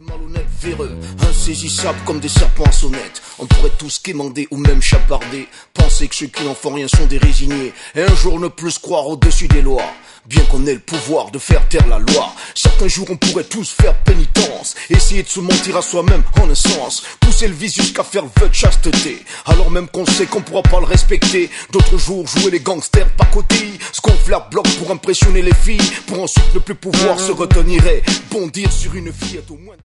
Malhonnêtes, véreux, insaisissables comme des serpents à sonnette. On pourrait tous quémander ou même chaparder. Penser que ceux qui n'en font rien sont des résignés. Et un jour ne plus croire au-dessus des lois. Bien qu'on ait le pouvoir de faire taire la loi. Certains jours on pourrait tous faire pénitence. Essayer de se mentir à soi-même en un sens. Pousser le vice jusqu'à faire vœu de chasteté. Alors même qu'on sait qu'on pourra pas le respecter. D'autres jours jouer les gangsters pacotille. Se gonfler à bloc pour impressionner les filles. Pour ensuite ne plus pouvoir se retenir et bondir sur une fillette au moins.